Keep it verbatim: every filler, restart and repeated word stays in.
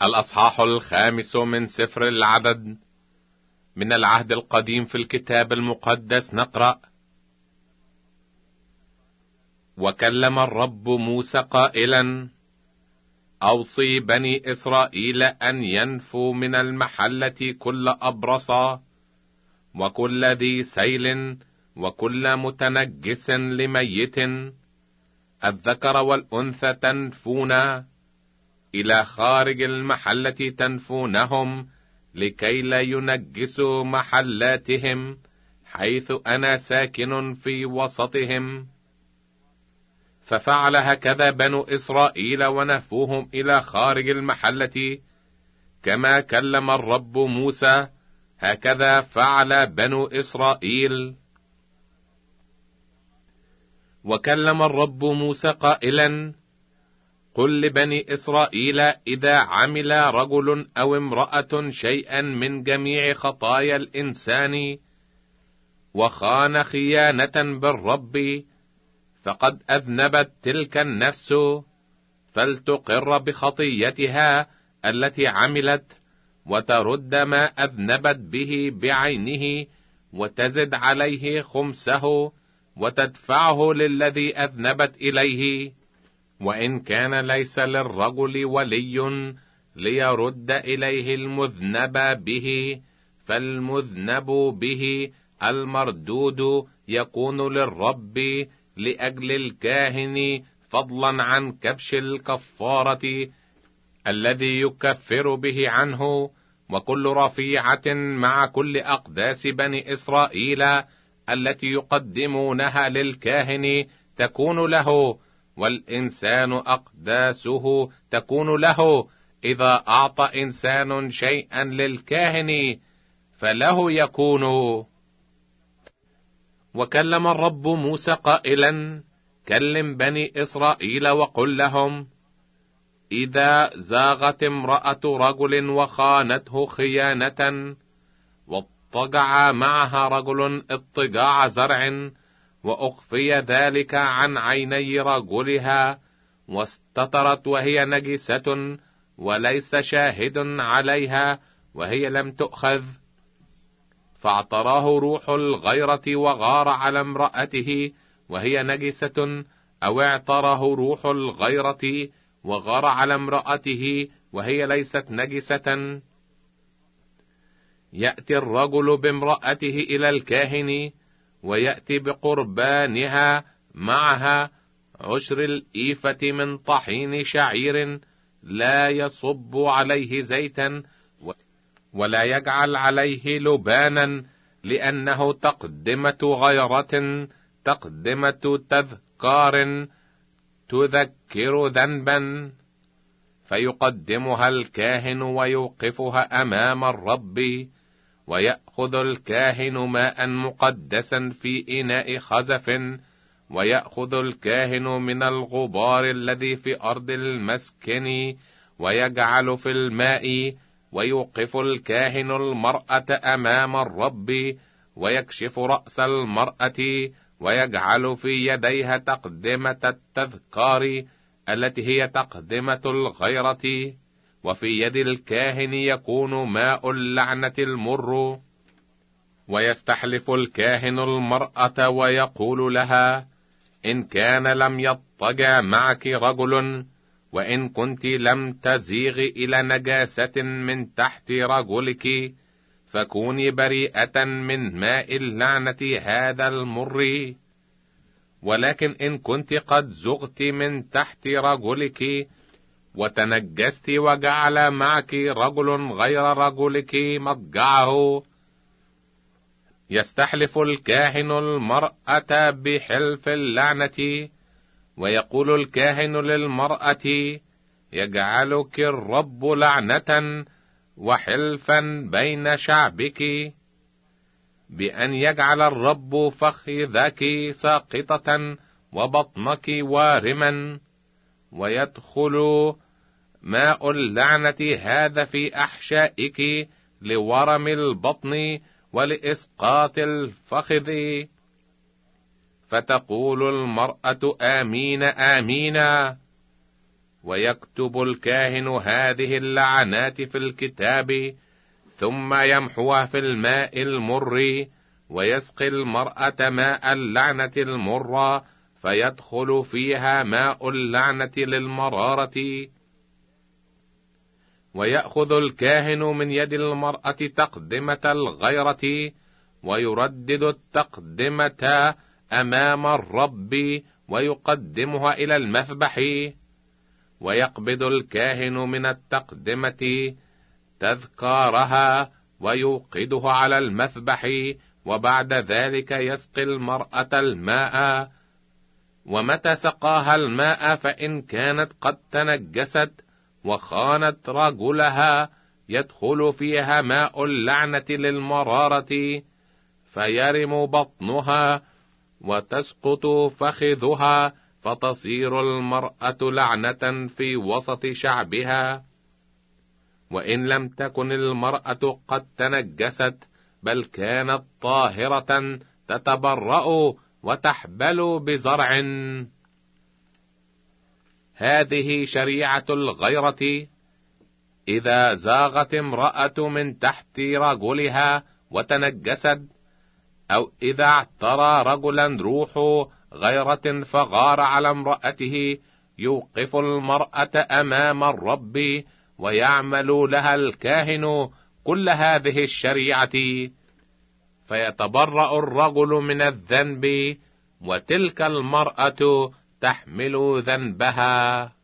الأصحاح الخامس من سفر العدد. من العهد القديم في الكتاب المقدس نقرأ: وكلم الرب موسى قائلا: أوصي بني إسرائيل أن ينفوا من المحلة كل أبرص وكل ذي سيل وكل متنجس لميت، الذكر والأنثى تنفون، إلى خارج المحلة تنفونهم، لكي لا ينجسوا محلاتهم، حيث أنا ساكن في وسطهم. ففعل هكذا بنو إسرائيل ونفوهم إلى خارج المحلة، كما كلم الرب موسى، هكذا فعل بنو إسرائيل. وكلم الرب موسى قائلا: قل لبني إسرائيل: إذا عمل رجل أو امرأة شيئا من جميع خطايا الإنسان وخان خيانة بالرب، فقد أذنبت تلك النفس، فلتقر بخطيتها التي عملت، وترد ما أذنبت به بعينه، وتزد عليه خمسه، وتدفعه للذي أذنبت إليه. وإن كان ليس للرجل ولي ليرد إليه المذنب به، فالمذنب به المردود يكون للرب لأجل الكاهن، فضلا عن كبش الكفارة الذي يكفر به عنه. وكل رفيعة مع كل أقداس بني إسرائيل التي يقدمونها للكاهن تكون له، والإنسان أقداسه تكون له. إذا أعطى إنسان شيئا للكاهن فله يكون. وكلم الرب موسى قائلا: كلم بني إسرائيل وقل لهم: إذا زاغت امرأة رجل وخانته خيانة، واضطجع معها رجل اضطجاع زرع، وأخفي ذلك عن عيني رجلها، واستترت وهي نجسة، وليس شاهد عليها، وهي لم تؤخذ، فاعتراه روح الغيرة وغار على امرأته وهي نجسة، أو اعتراه روح الغيرة وغار على امرأته وهي ليست نجسة، يأتي الرجل بامرأته إلى الكاهن، ويأتي بقربانها معها عشر الإيفة من طحين شعير، لا يصب عليه زيتا، ولا يجعل عليه لبانا، لأنه تقدمة غيرة، تقدمة تذكار تذكر ذنبا. فيقدمها الكاهن ويوقفها أمام الرب، ويأخذ الكاهن ماء مقدسا في إناء خزف، ويأخذ الكاهن من الغبار الذي في أرض المسكن، ويجعل في الماء، ويوقف الكاهن المرأة أمام الرب، ويكشف رأس المرأة، ويجعل في يديها تقدمة التذكار التي هي تقدمة الغيرة، وفي يد الكاهن يكون ماء اللعنة المر. ويستحلف الكاهن المرأة ويقول لها: إن كان لم يضطجع معك رجل، وإن كنت لم تزيغ إلى نجاسة من تحت رجلك، فكوني بريئة من ماء اللعنة هذا المر. ولكن إن كنت قد زغت من تحت رجلك وتنجست، وجعل معك رجل غير رجلك مضجعه، يستحلف الكاهن المرأة بحلف اللعنة، ويقول الكاهن للمرأة: يجعلك الرب لعنة وحلفا بين شعبك، بأن يجعل الرب فخذك ساقطة وبطنك وارما، ويدخل ماء اللعنة هذا في أحشائك لورم البطن ولإسقاط الفخذ. فتقول المرأة: آمين آمين. ويكتب الكاهن هذه اللعنات في الكتاب، ثم يمحوها في الماء المر، ويسقي المرأة ماء اللعنة المرة، فيدخل فيها ماء اللعنة للمرارة. ويأخذ الكاهن من يد المرأة تقدمة الغيرة، ويردد التقدمة أمام الرب، ويقدمها إلى المذبح. ويقبض الكاهن من التقدمة تذكارها، ويوقده على المذبح، وبعد ذلك يسقي المرأة الماء. ومتى سقاها الماء فإن كانت قد تنجست وخانت رجلها، يدخل فيها ماء اللعنة للمرارة، فيرم بطنها وتسقط فخذها، فتصير المرأة لعنة في وسط شعبها. وإن لم تكن المرأة قد تنجست بل كانت طاهرة، تتبرأ وتحبل بزرع. هذه شريعة الغيرة. إذا زاغت امرأة من تحت رجلها وتنجست، أو إذا اعترى رجلا روح غيرة فغار على امرأته، يوقف المرأة أمام الرب، ويعمل لها الكاهن كل هذه الشريعة، فيتبرأ الرجل من الذنب، وتلك المرأة تحمل ذنبها.